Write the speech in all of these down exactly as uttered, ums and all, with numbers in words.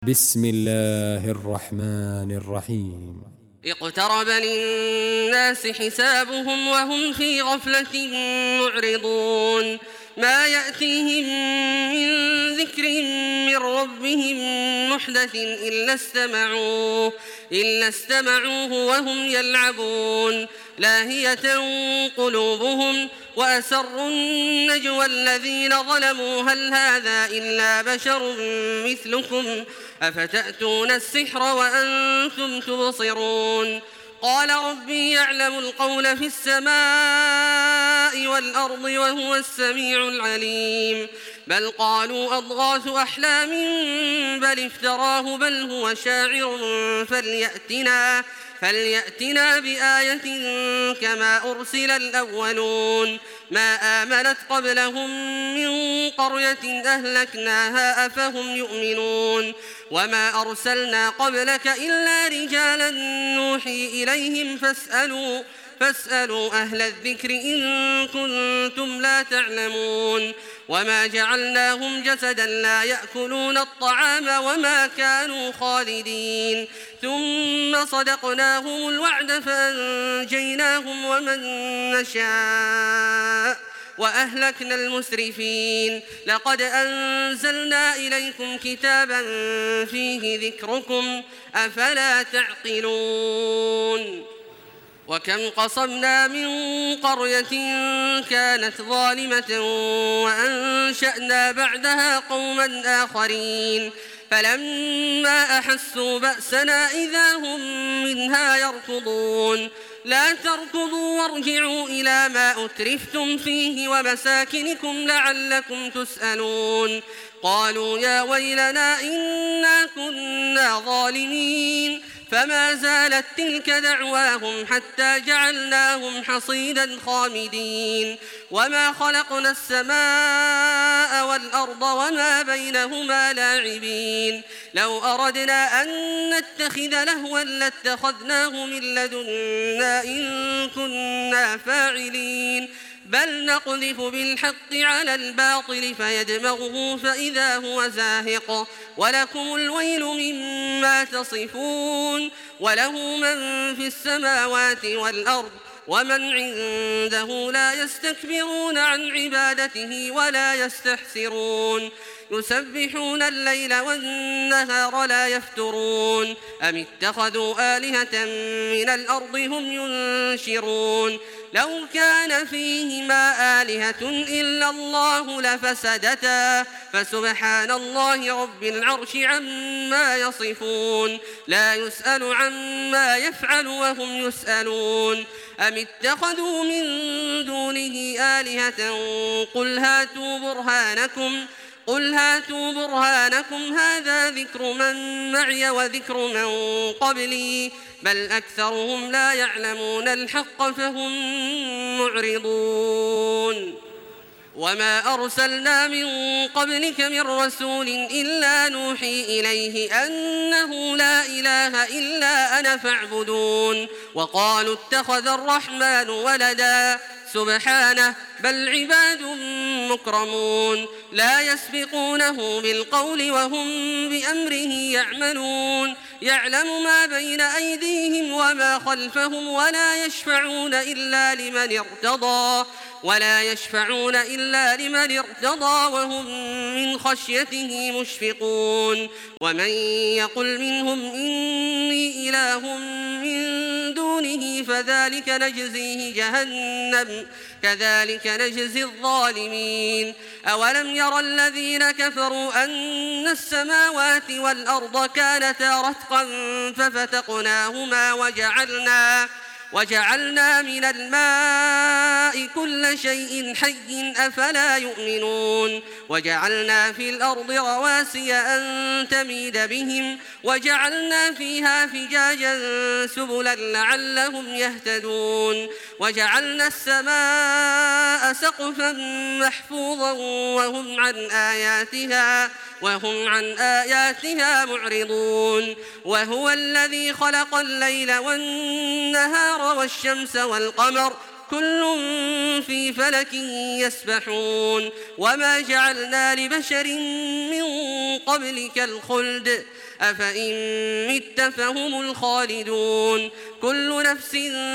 بسم الله الرحمن الرحيم. اقترب للناس حسابهم وهم في غفلة معرضون. ما يأتيهم من ذكر من ربهم محدث إلا استمعوه, إلا استمعوه وهم يلعبون. لاهية قلوبهم وأسروا النجوى الذين ظلموا هل هذا إلا بشر مثلكم أفتأتون السحر وأنتم تبصرون. قال ربي يعلم القول في السماء والأرض وهو السميع العليم. بل قالوا أضغاث أحلام بل افتراه بل هو شاعر فليأتنا, فليأتنا بآية كما أرسل الأولون. ما آمنت قبلهم من قرية أهلكناها أفهم يؤمنون. وما أرسلنا قبلك إلا رجالا نوحي إليهم فاسألوا, فاسألوا أهل الذكر إن كنتم لا تعلمون. وما جعلناهم جسدا لا يأكلون الطعام وما كانوا خالدين. ثم صدقناهم الوعد فأنجيناهم ومن نشاء وأهلكنا المسرفين. لقد أنزلنا إليكم كتابا فيه ذكركم أفلا تعقلون. وكم قصمنا من قرية كانت ظالمة وأنشأنا بعدها قوما آخرين. فلما أحسوا بأسنا إذا هم منها يركضون. لا تركضوا وارجعوا إلى ما أترفتم فيه ومساكنكم لعلكم تسألون. قالوا يا ويلنا إنا كنا ظالمين. فما زالت تلك دعواهم حتى جعلناهم حصيدا خامدين. وما خلقنا السماء والأرض وما بينهما لاعبين. لو أردنا أن نتخذ لهوا لاتخذناه من لدنا إن كنا فاعلين. بل نقذف بالحق على الباطل فيدمغه فإذا هو زاهق. ولكم الويل مما تصفون. وله من في السماوات والأرض ومن عنده لا يستكبرون عن عبادته ولا يستحسرون. يسبحون الليل والنهار لا يفترون. أم اتخذوا آلهة من الأرض هم ينشرون. لو كان فيهما آلهة إلا الله لفسدتا فسبحان الله رب العرش عما يصفون. لا يسأل عما يفعل وهم يسألون. أم اتخذوا من دونه آلهة قل هاتوا برهانكم قل هاتوا برهانكم هذا ذكر من معي وذكر من قبلي بل أكثرهم لا يعلمون الحق فهم معرضون. وما أرسلنا من قبلك من رسول إلا نوحي إليه أنه لا إله إلا أنا فاعبدون. وقالوا اتخذ الرحمن ولدا سبحانه بل عباد مكرمون. لا يسبقونه بالقول وهم بأمره يعملون. يعلم ما بين أيديهم وما خلفهم ولا يشفعون إلا لمن ارتضى ولا يشفعون إلا لمن ارتضى وهم من خشيته مشفقون. ومن يقل منهم إني إله من دونه فذلك نجزيه جهنم كذلك نجزي الظالمين. أولم ير الذين كفروا أن السماوات والأرض كانتا رتقا ففتقناهما وجعلنا وجعلنا من الماء كل شيء حي أفلا يؤمنون. وجعلنا في الأرض رواسي أن تميد بهم وجعلنا فيها فجاجا سبلا لعلهم يهتدون. وجعلنا السماء سقفا محفوظا وهم عن آياتها وهم عن آياتها معرضون. وهو الذي خلق الليل والنهار والشمس والقمر كل في فلك يسبحون. وما جعلنا لبشر من قبلك الخلد أفإن مت فهم الخالدون كل نفس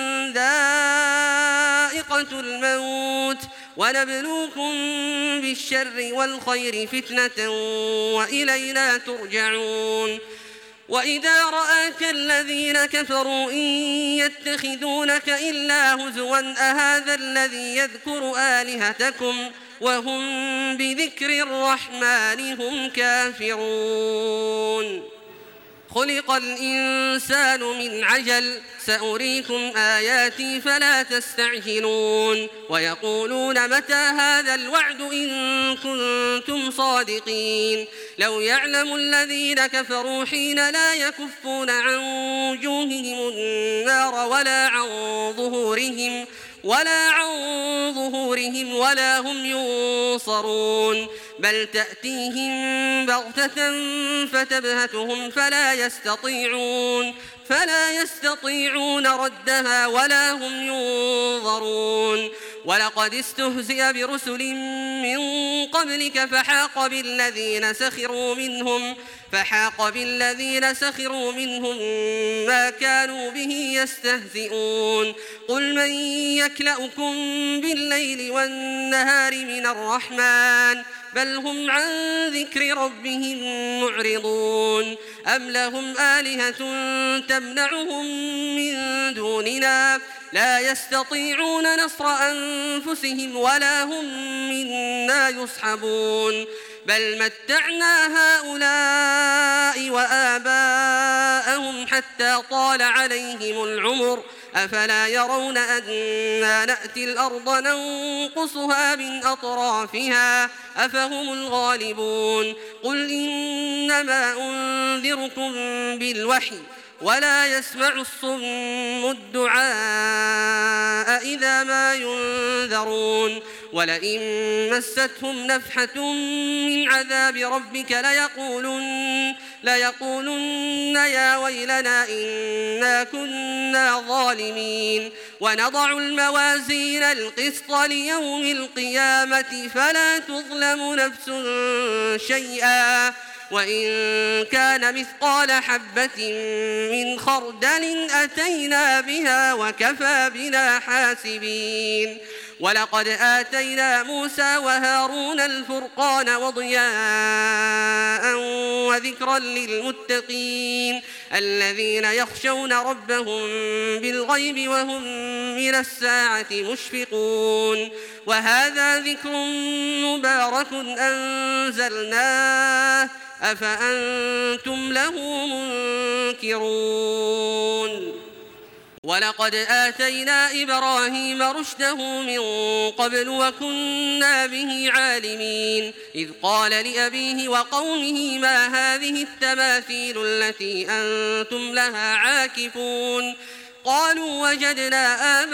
ذائقة الموت ونبلوكم بالشر والخير فتنة وإلينا ترجعون وإذا رآك الذين كفروا إن يتخذونك إلا هزوا أهذا الذي يذكر آلهتكم وهم بذكر الرحمن هم كافرون خلق الإنسان من عجل سأريكم آياتي فلا تستعجلون ويقولون متى هذا الوعد إن كنتم صادقين لو يعلم الذين كفروا حين لا يكفون عن وجوههم النار ولا عن ظهورهم ولا عن ظهورهم ولا هم ينصرون بل تأتيهم بغتة فتبهتهم فلا يستطيعون فلا يستطيعون ردها ولا هم ينظرون ولقد استهزئ برسل من قبلك فحاق بالذين سخروا منهم فحاق بالذين سخروا منهم ما كانوا به يستهزئون قل من يكلؤكم بالليل والنهار من الرحمن بل هم عن ذكر ربهم معرضون أم لهم آلهة تمنعهم من دوننا لا يستطيعون نصر أنفسهم ولا هم منا يصحبون بل متعنا هؤلاء وآباءهم حتى طال عليهم العمر أفلا يرون أنا نأتي الأرض ننقصها من أطرافها أفهم الغالبون قل إنما أنذركم بالوحي ولا يسمع الصم الدعاء إذا ما ينذرون ولئن مستهم نفحة من عذاب ربك ليقولن, ليقولن يا ويلنا إنا كنا ظالمين ونضع الموازين القسط ليوم القيامة فلا تظلم نفس شيئا وإن كان مثقال حبة من خردل أتينا بها وكفى بنا حاسبين ولقد آتينا موسى وهارون الفرقان وضياء وذكرا للمتقين الذين يخشون ربهم بالغيب وهم من الساعة مشفقون وهذا ذكر مبارك أنزلناه أفأنتم له منكرون ولقد آتينا إبراهيم رشده من قبل وكنا به عالمين إذ قال لأبيه وقومه ما هذه التماثيل التي أنتم لها عاكفون قالوا وجدنا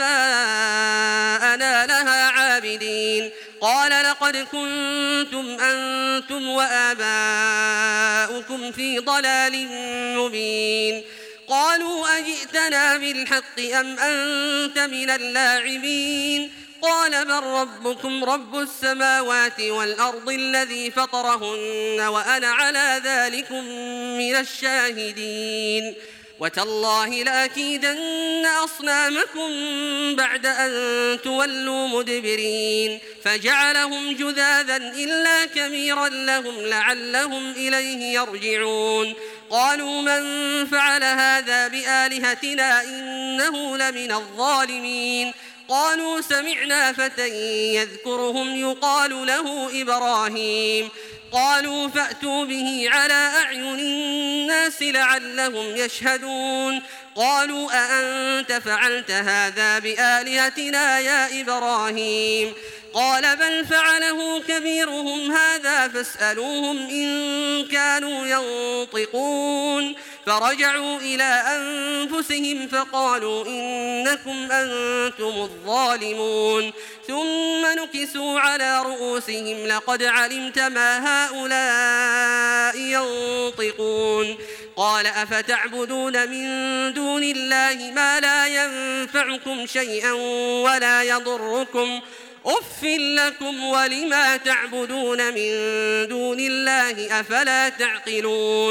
آباءنا لها عابدين قال لقد كنتم أنتم وآباؤكم في ضلال مبين قالوا أجئتنا بالحق أم أنت من اللاعبين قال بل ربكم رب السماوات والأرض الذي فطرهن وأنا على ذلكم من الشاهدين وتالله لأكيدن أصنامكم بعد أن تولوا مدبرين فجعلهم جذاذا إلا كبيرا لهم لعلهم إليه يرجعون قالوا من فعل هذا بآلهتنا إنه لمن الظالمين قالوا سمعنا فتى يذكرهم يقال له إبراهيم قالوا فأتوا به على أعين الناس لعلهم يشهدون قالوا أأنت فعلت هذا بآلهتنا يا إبراهيم قال بل فعله كبيرهم هذا فاسألوهم إن كانوا ينطقون فرجعوا إلى أنفسهم فقالوا إنكم أنتم الظالمون ثم نكسوا على رؤوسهم لقد علمت ما هؤلاء ينطقون قال أفتعبدون من دون الله ما لا ينفعكم شيئا ولا يضركم أف لكم ولما تعبدون من دون الله أفلا تعقلون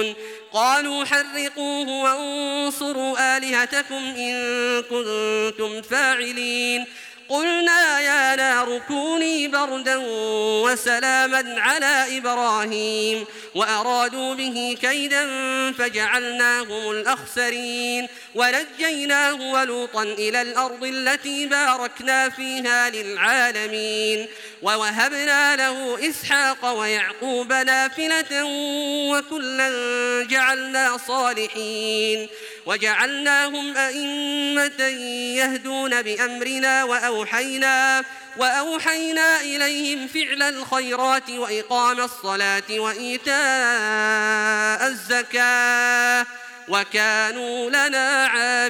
قالوا حرقوه وانصروا آلهتكم إن كنتم فاعلين قلنا يا نار كوني بردا وسلاما على إبراهيم وأرادوا به كيدا فجعلناهم الأخسرين ونجيناه ولوطا إلى الأرض التي باركنا فيها للعالمين ووهبنا له إسحاق ويعقوب نافلة وكلا جعلنا صالحين وجعلناهم أئمة يهدون بأمرنا وأوحينا, وأوحينا إليهم فعل الخيرات وإقام الصلاة وإيتاء الزكاة وكانوا لنا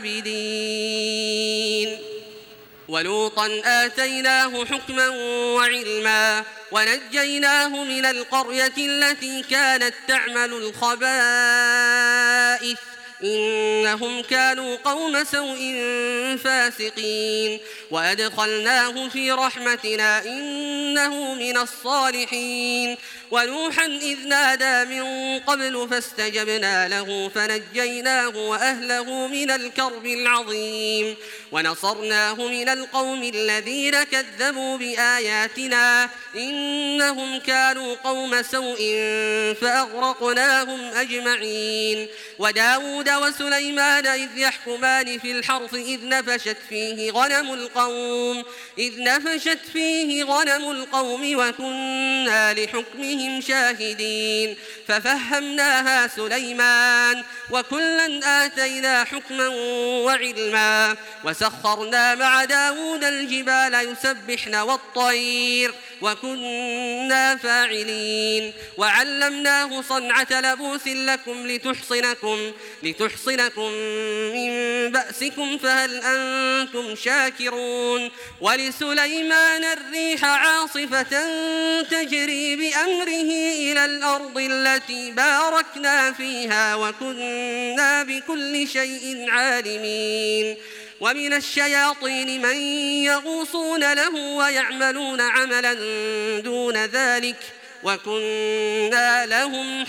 عابدين ولوطا آتيناه حكما وعلما ونجيناه من القرية التي كانت تعمل الخبائث إنهم كانوا قوم سوء فاسقين وأدخلناه في رحمتنا إنه من الصالحين ونوحا إذ نادى من قبل فاستجبنا له فنجيناه وأهله من الكرب العظيم ونصرناه من القوم الذين كذبوا بآياتنا إنهم كانوا قوم سوء فأغرقناهم أجمعين وداود وسليمان إذ يحكمان في الحرث إذ نفشت فيه غنم القوم إذ نفشت فيه غنم القوم وكنا لحكمهم شاهدين ففهمناها سليمان وكلا آتينا حكما وعلما وسخرنا مع داود الجبال يسبحن والطير وكنا فاعلين وعلمناه صنعة لبوس لكم لتحصنكم, لتحصنكم من بأسكم فهل أنتم شاكرون ولسليمان الريح عاصفة تجري بأمره إلى الأرض التي باركنا فيها وكنا بكل شيء عالمين ومن الشياطين من يغوصون له ويعملون عملا دون ذلك وكنا لهم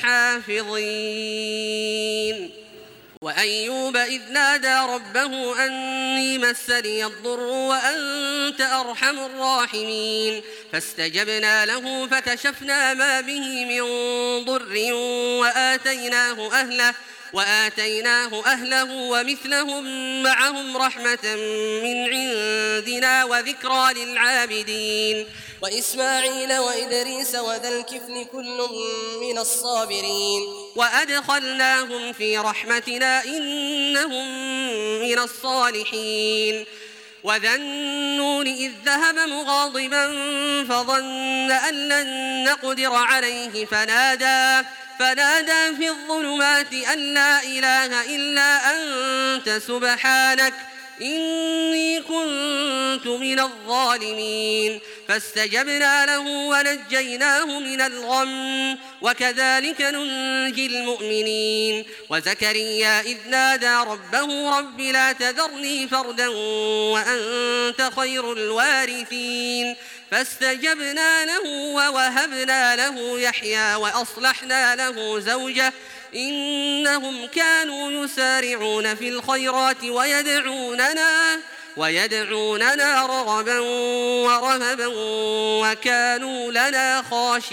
حافظين وأيوب إذ نادى ربه أني مسني الضر وأنت أرحم الراحمين فاستجبنا له فكشفنا ما به من ضر وآتيناه أهله وآتيناه أهله ومثلهم معهم رحمة من عندنا وذكرى للعابدين وإسماعيل وإدريس وذا الكفل كل من الصابرين وأدخلناهم في رحمتنا إنهم من الصالحين وذا النون إذ ذهب مغاضبا فظن أن لن نقدر عليه فنادى فنادى في الظلمات أن لا إله إلا أنت سبحانك إني كنت من الظالمين فاستجبنا له ونجيناه من الغم وكذلك ننجي المؤمنين وزكريا إذ نادى ربه رب لا تذرني فردا وأنت خير الوارثين فاستجبنا له ووهبنا له يحيى وأصلحنا له زوجه إنهم كانوا يسارعون في الخيرات ويدعوننا ويدعوننا رغبا ورهبا وكانوا لنا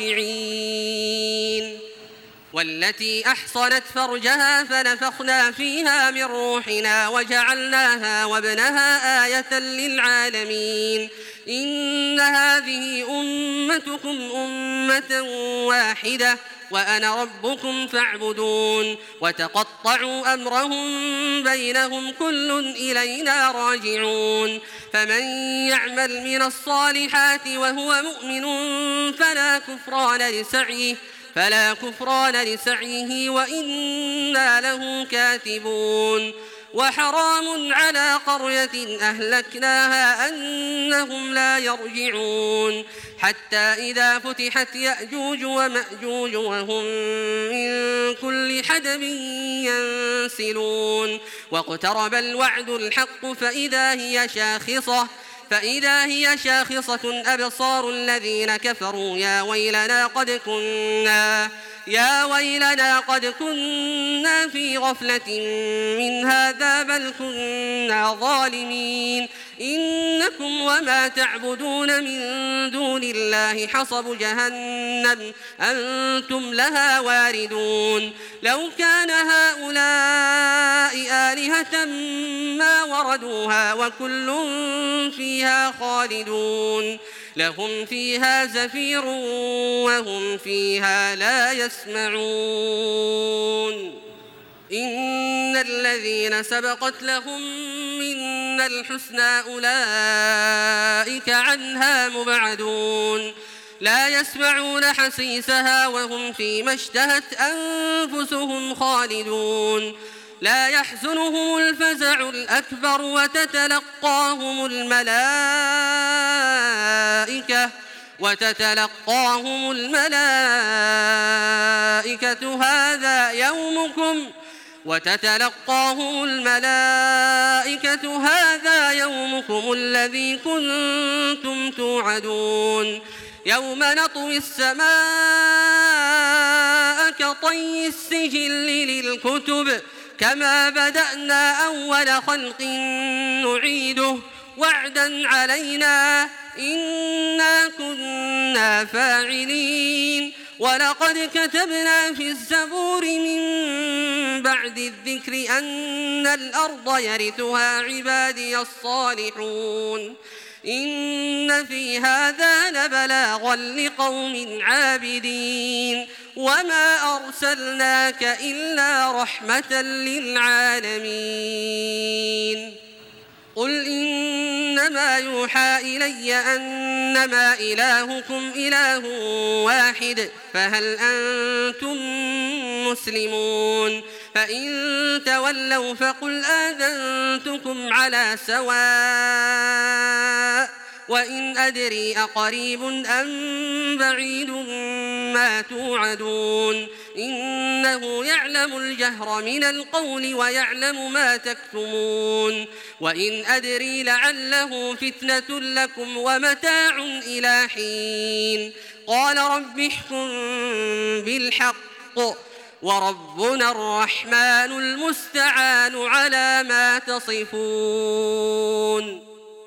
خاشعين والتي أحصنت فرجها فنفخنا فيها من روحنا وجعلناها وابنها آية للعالمين إن هذه أمتكم أمة واحدة وأنا ربكم فاعبدون وتقطعوا أمرهم بينهم كل إلينا راجعون فمن يعمل من الصالحات وهو مؤمن فلا كفران لسعيه فلا كفران لسعيه وإنا له كاتبون وحرام على قرية أهلكناها أنهم لا يرجعون حتى إذا فتحت يأجوج ومأجوج وهم من كل حدب ينسلون واقترب الوعد الحق فإذا هي شاخصة فإذا هي شاخصة أبصار الذين كفروا يا ويلنا قد كنا يا ويلنا قد كنا في غفلة من هذا بل كنا ظالمين إنكم وما تعبدون من دون الله حصب جهنم أنتم لها واردون لو كان هؤلاء آلهة ما وردوها وكل فيها خالدون لهم فيها زفير وهم فيها لا يسمعون إن الذين سبقت لهم منا الحسنى أولئك عنها مبعدون لا يسمعون حسيسها وهم فيما اشتهت أنفسهم خالدون لا يحزنهم الفزع الأكبر وتتلقاهم الملائكة وتتلقاهم الملائكة هذا يومكم وتتلقاهم الملائكة هذا يومكم الذي كنتم توعدون يوم نطوي السماء كطي السجل للكتب كما بدأنا أول خلق نعيده وعدا علينا إنا كنا فاعلين ولقد كتبنا في الزبور من بعد الذكر أن الأرض يرثها عبادي الصالحون إن في هذا لبلاغا لقوم عابدين وما أرسلناك إلا رحمة للعالمين قل إنما يوحى إلي أنما إلهكم إله واحد فهل أنتم مسلمون فإن تولوا فقل آذنتكم على سواء وإن أدري أقريب أم بعيد ما توعدون إنه يعلم الجهر من القول ويعلم ما تكتمون وإن أدري لعله فتنة لكم ومتاع إلى حين قال رب احكم بالحق وربنا الرحمن المستعان على ما تصفون.